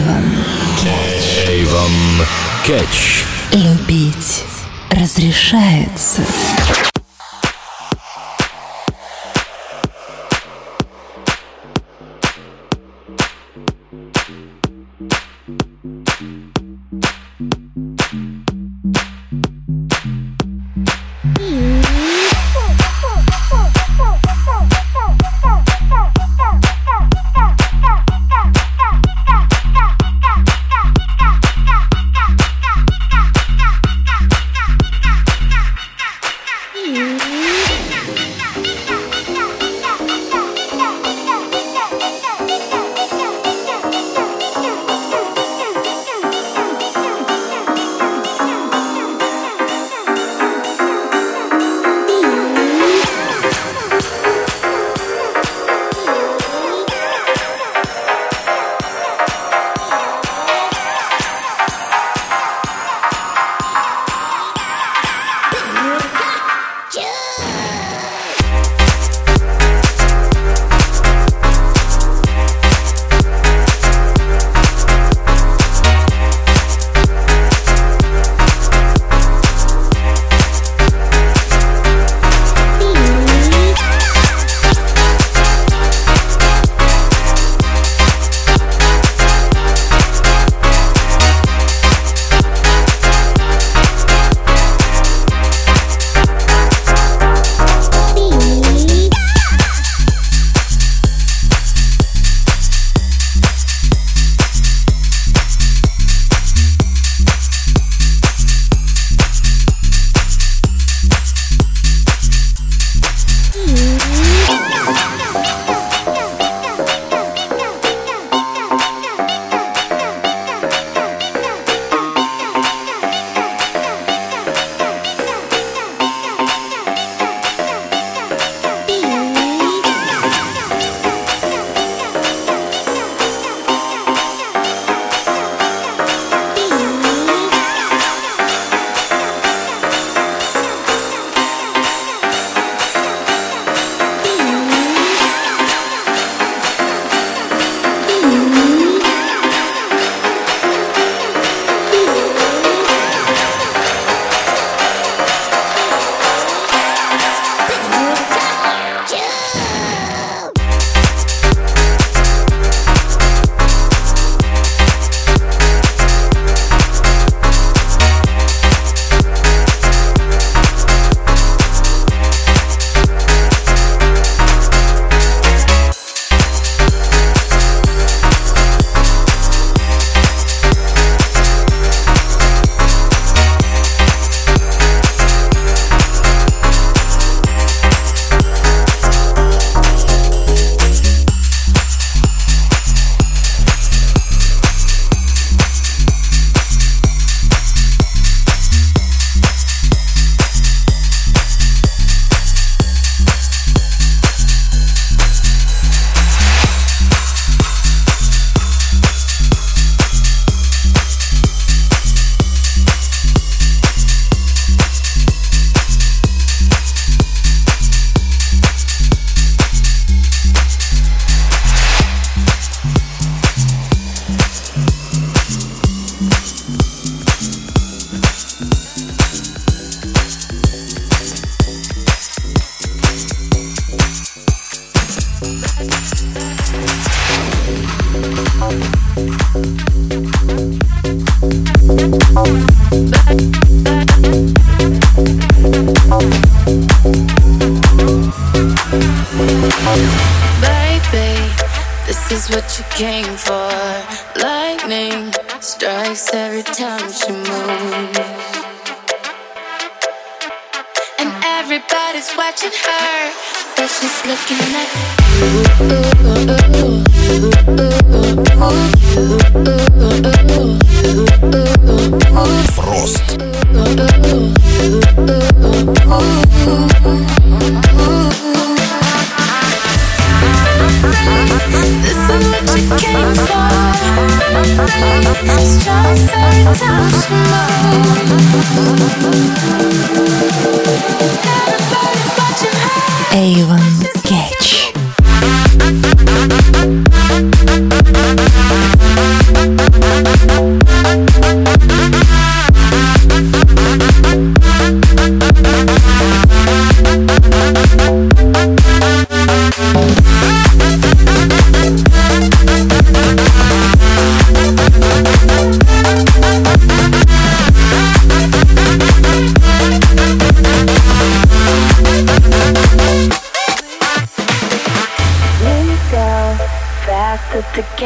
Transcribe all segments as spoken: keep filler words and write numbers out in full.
Avon Catch. Avon Catch. Любить разрешается. Baby, this is what you came for. Lightning strikes every time she moves, and everybody's watching her, but she's looking at you. Frost. This is what you came for. Strikes every time she moves. Everybody's watching her. Avon Catch. We'll be right back.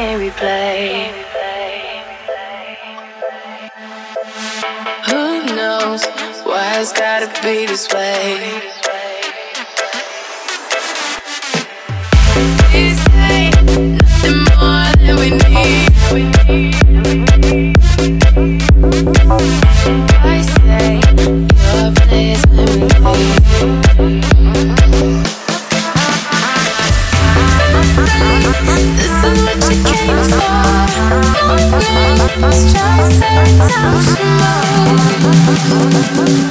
can't replay. Who knows why it's gotta be this way? We say nothing more than we need. I say your place when we leave. This is what you came for. Strikes every time she moves.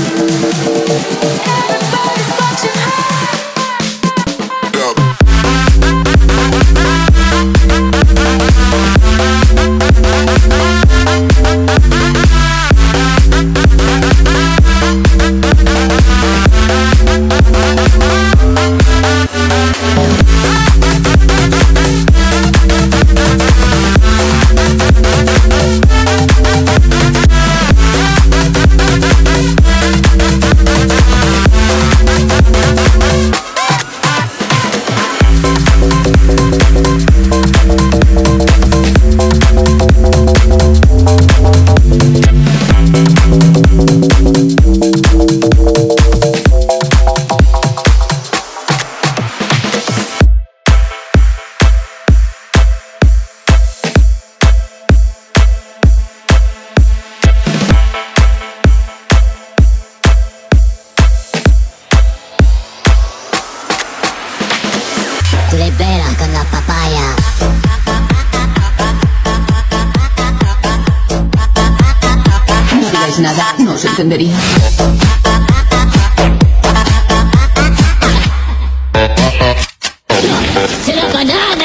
Everybody's watching her. Libera con la papaya. No digáis nada, no os entendería. ¡Se la banana!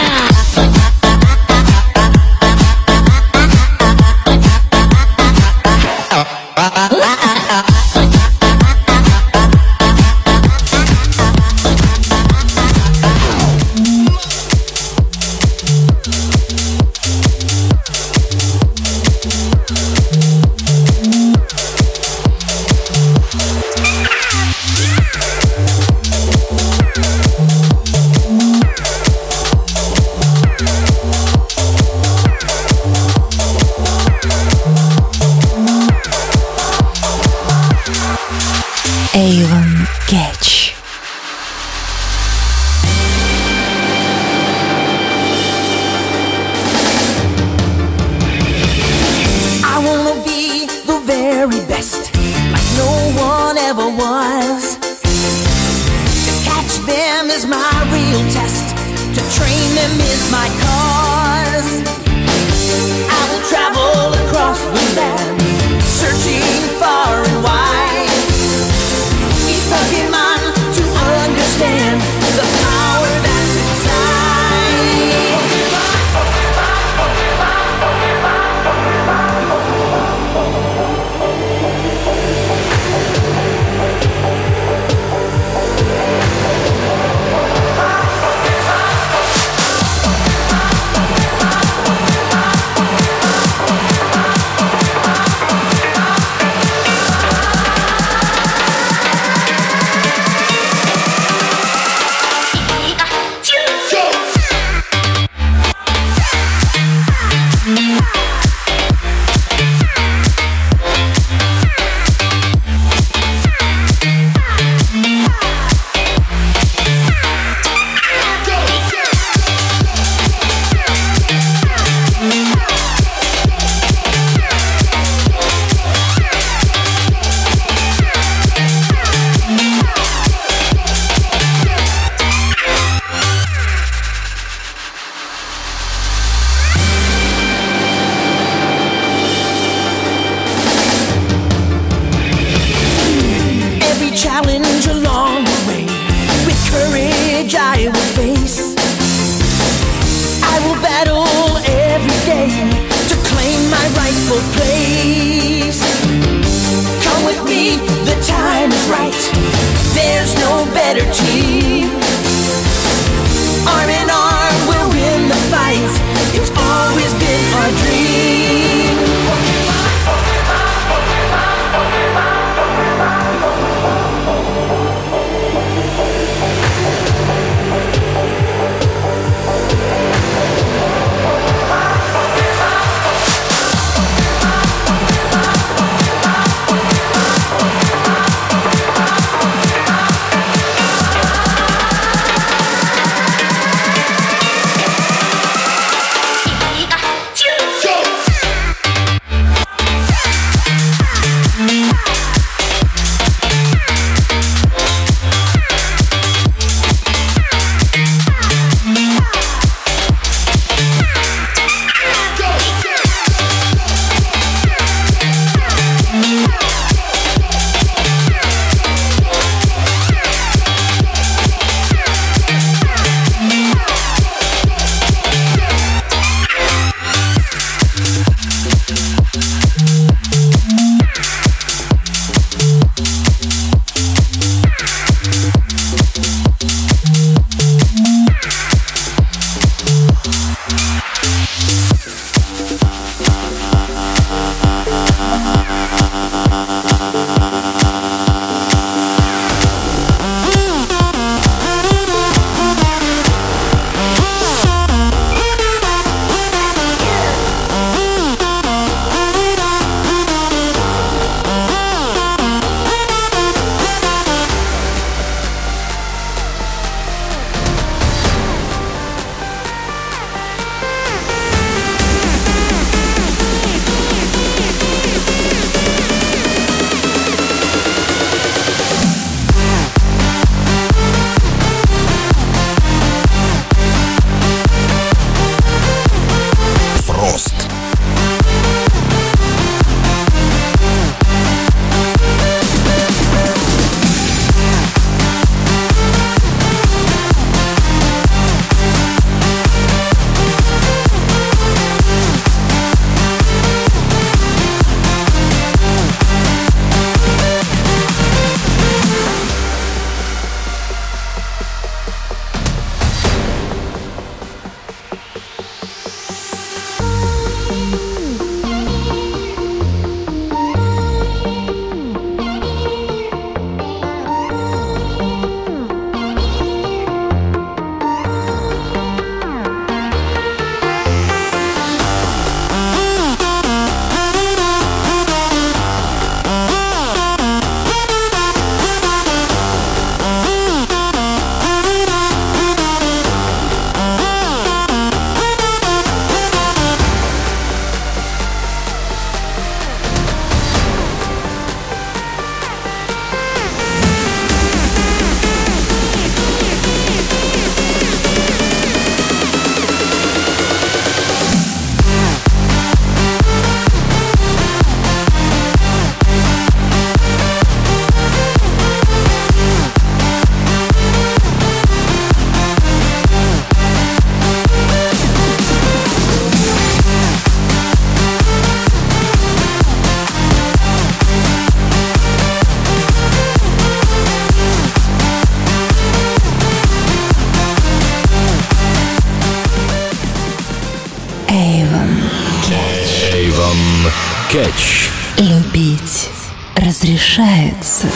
Avon Catch. Avon Catch. Любить разрешается.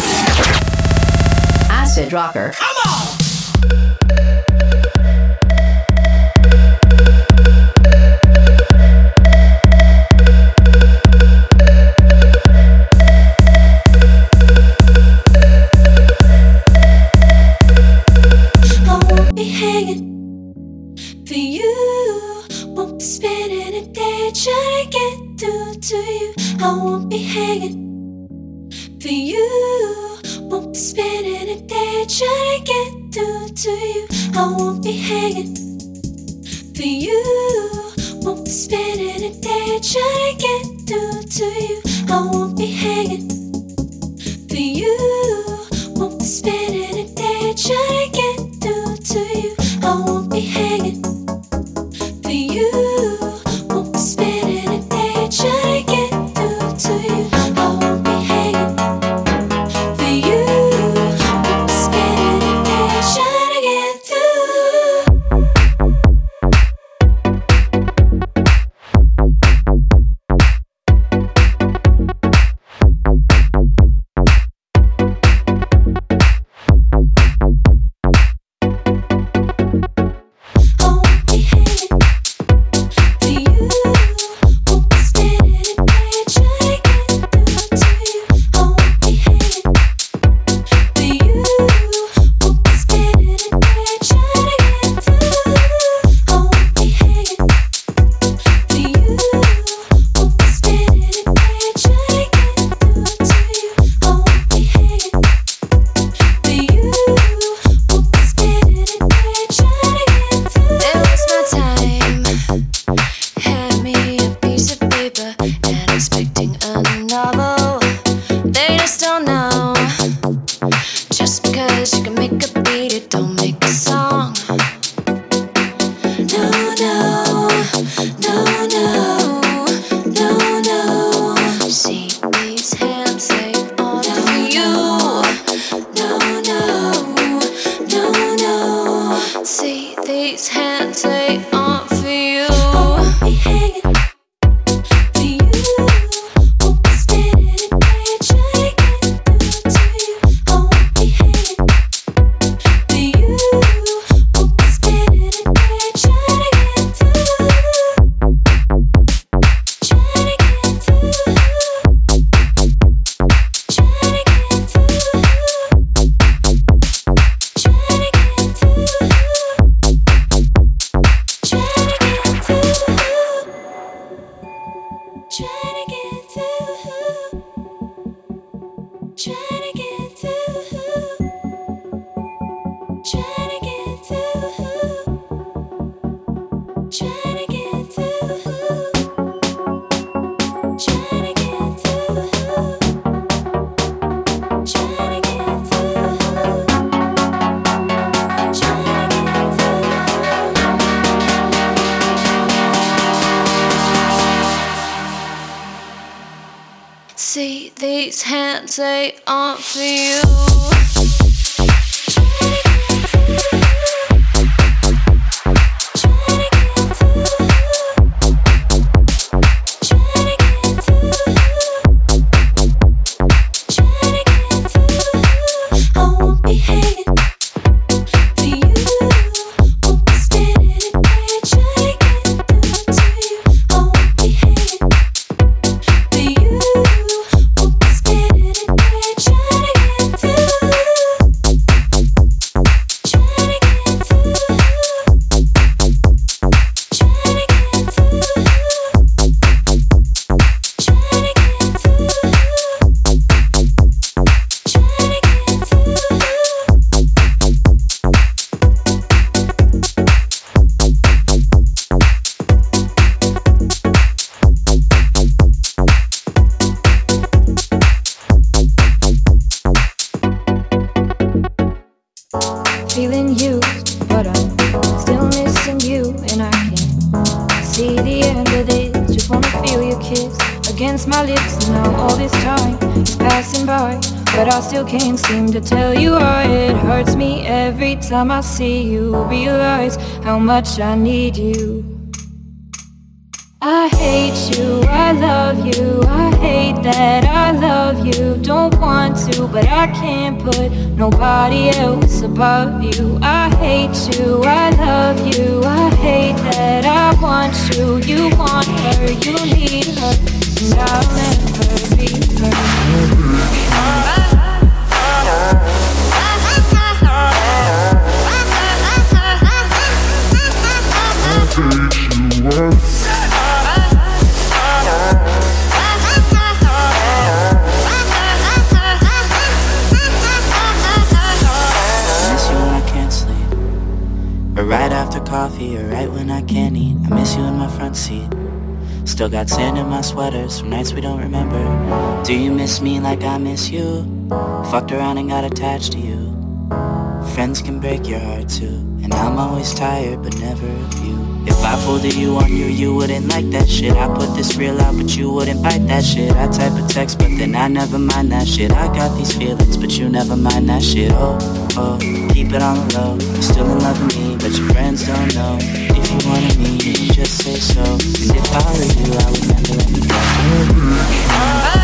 Acid rocker. I won't be hanging for you. Won't be spending a day trying to get through to you. I won't be hanging for you. Won't be spending a day trying to get through to you. I won't be hanging for you. Won't be spending a day trying to get through to you. I won't be hanging for you. Won't be spending a day trying to get to you. I won't be hanging for you. Won't be spending a day trying to get See these hands, they aren't for you. Feeling used, but I'm still missing you, and I can't see the end of this. Just wanna feel your kiss against my lips. And now all this time is passing by, but I still can't seem to tell you why. It hurts me every time I see you, realize how much I need you. I hate you, I love you, I hate that I love you. Don't want to, but I can't put nobody else above you. I hate you, I love you, I hate that I want you. You want her, you need her, and I'll never be her. Right after coffee or right when I can't eat, I miss you in my front seat. Still got sand in my sweaters from nights we don't remember. Do you miss me like I miss you? Fucked around and got attached to you. Friends can break your heart too, and I'm always tired but never of you. If I pulled a you on you, you wouldn't like that shit. I put this real out but you wouldn't bite that shit. I type a text but then I never mind that shit. I got these feelings but you never mind that shit. Oh, oh, keep it on the low. You're still in love with me but your friends don't know. If you wanted me, you can just say so. And if I were you, I would never let you go.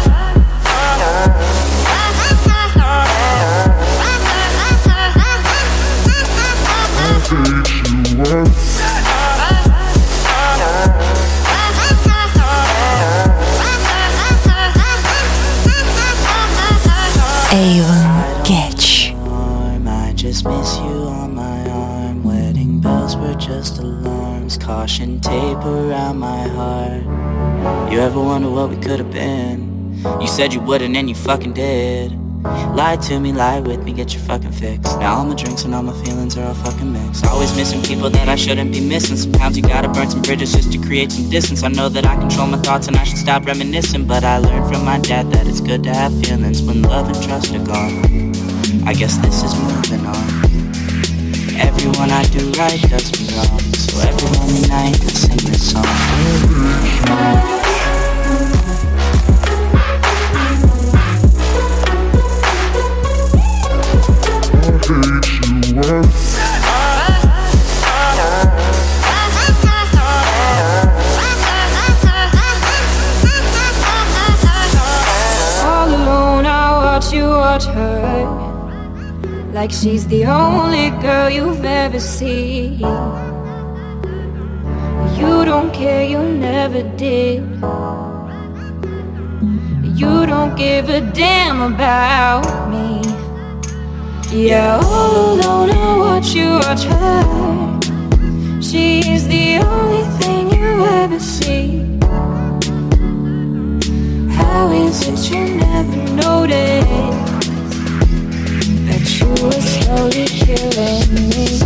Avon Catch. I just miss you on my arm. Wedding bells were just alarms. Caution tape around my heart. You ever wonder what we could have been? You said you wouldn't and you fucking did. Lie to me, lie with me, get your fucking fix. Now all my drinks and all my feelings are all fucking mixed. Always missing people that I shouldn't be missing. Sometimes you gotta burn some bridges just to create some distance. I know that I control my thoughts and I should stop reminiscing, but I learned from my dad that it's good to have feelings when love and trust are gone. I guess this is moving on. Everyone I do right does me wrong, so every lonely night I sing this song. All alone I watch you watch her, like she's the only girl you've ever seen. You don't care, you never did. You don't give a damn about me. Yeah, all alone I watch you watch her. She's the only thing you ever see. How is it you never noticed that you were slowly killing me?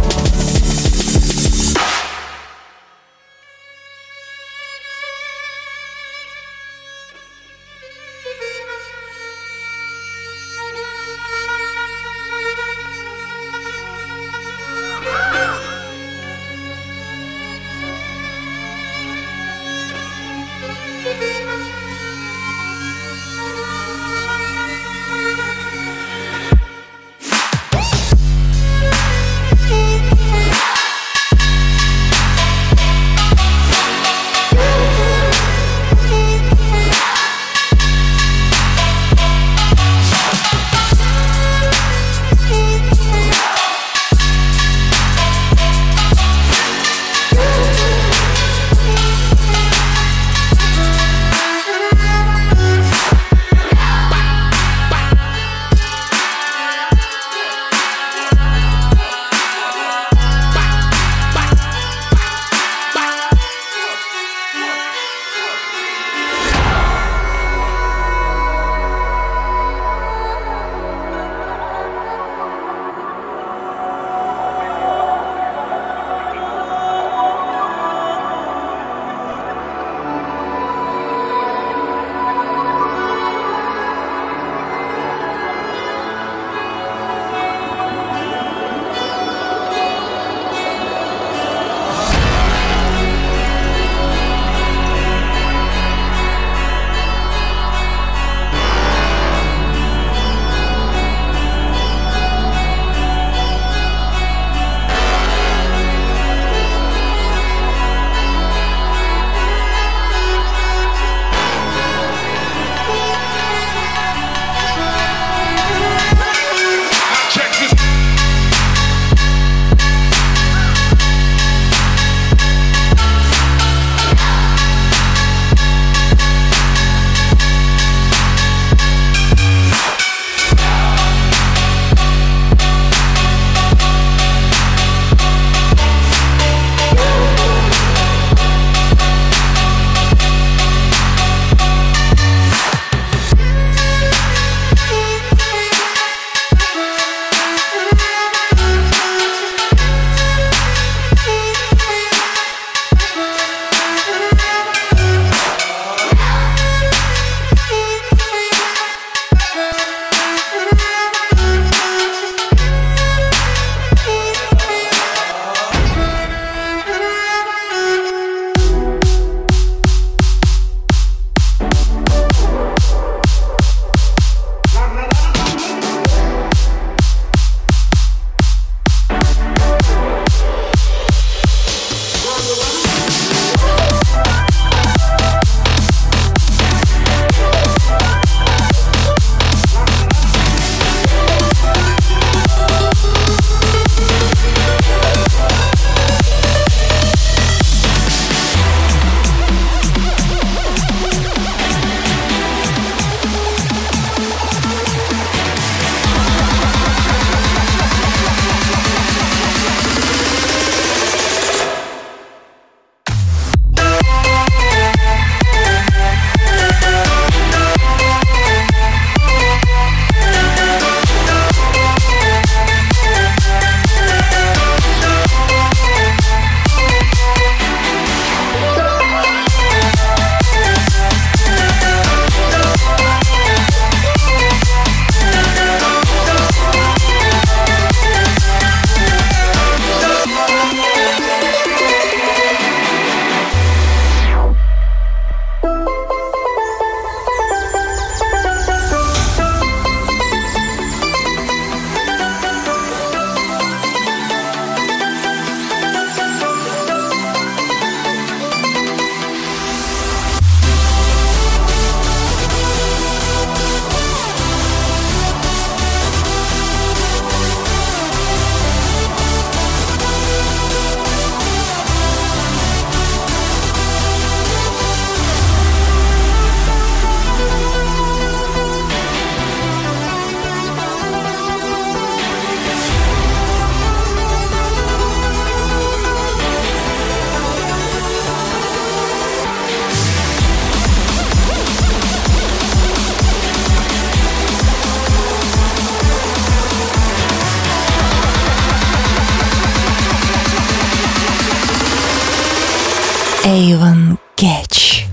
Avon Catch.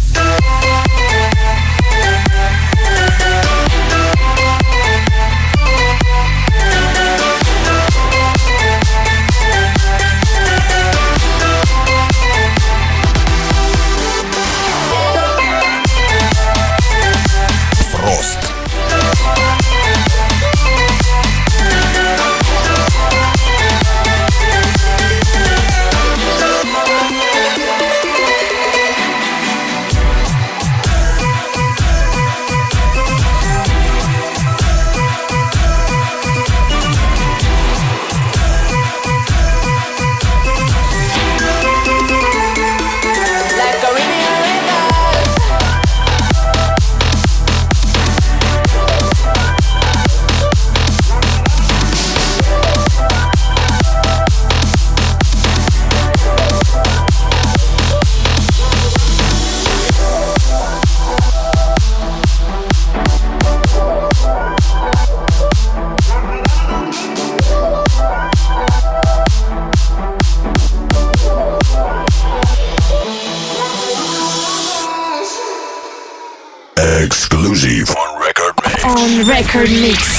Exclusive on Record Mix. On Record Mix.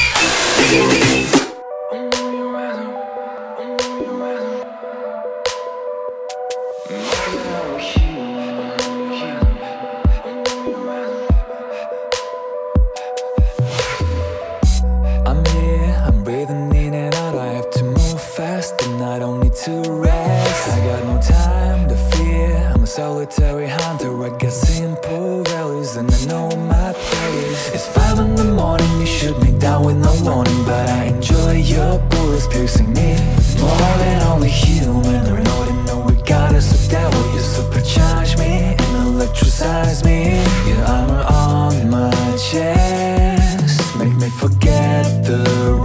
I'm here, I'm breathing in and out. I have to move fast and I don't need to rest. I got no time to fear, I'm a solitary hunter. I got simple values and I know my place. It's five in the morning, you shoot me down with no warning, but I enjoy your bullets piercing me. More than only human, or no, they know we got us a devil. You supercharge me and electricize me. Your armor on my chest make me forget the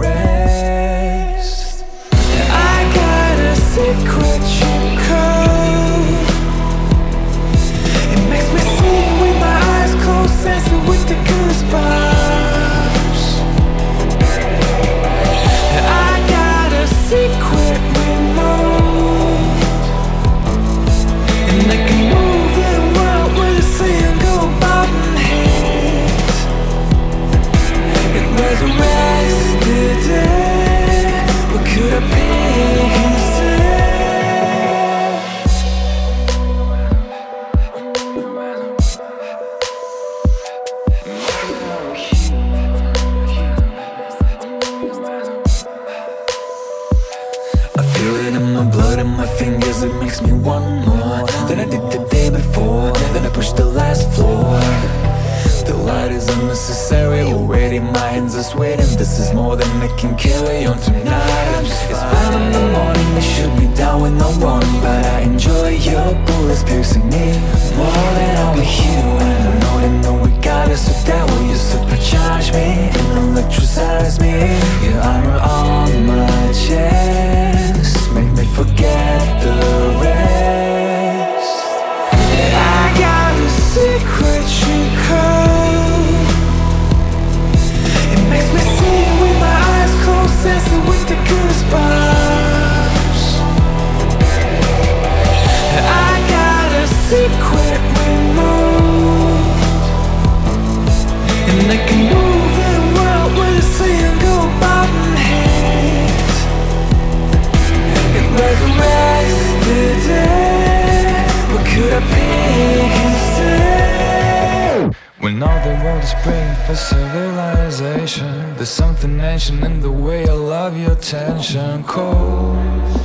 rest. I got a secret you code. It makes me see with my eyes closed, sensing with the goosebumps. I got a secret remote, and I can move the world with a single button hit. It resurrects the dead. What could I be instead? I feel it in my blood and my fingers, it makes me want more than I did the day before. Then I push the last floor. The light is unnecessary, already my hands are sweating. This is more than I can carry on tonight. I'm just It's five in the morning, they shoot me down with no warning, but I enjoy your bullets piercing me. More than only human, I know they know we got us, so that will you supercharge me and electricize me. Your armor on my chest make me forget the rest. I got a secret you code. It makes me see with my eyes closed, sensing with the goosebumps. I got a secret remote, and I can move the world with a single button hit. It resurrects the dead. What could I be instead? When all the world is praying for civilization, there's something ancient in the way I love your tension. Cold,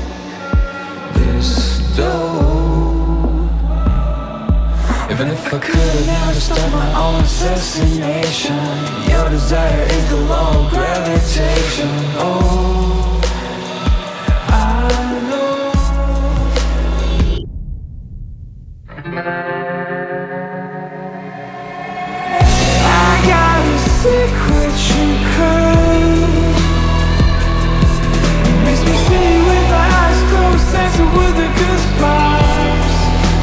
this dope. Even if I could, I'd never start my own assassination. Your desire is the law of gravitation. Oh, I know. I got a secret you code. It makes me see with my eyes closed, sensing with the goosebumps.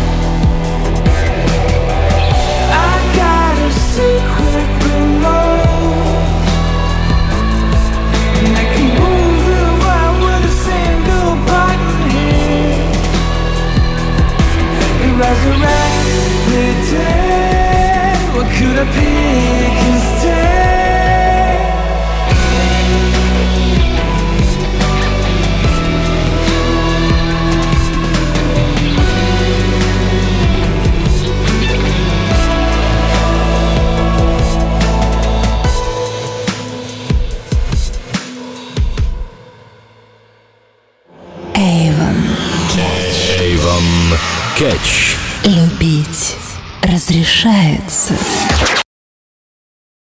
I got a secret remote, and I can move the world with a single button hit. Catch. Любить разрешается.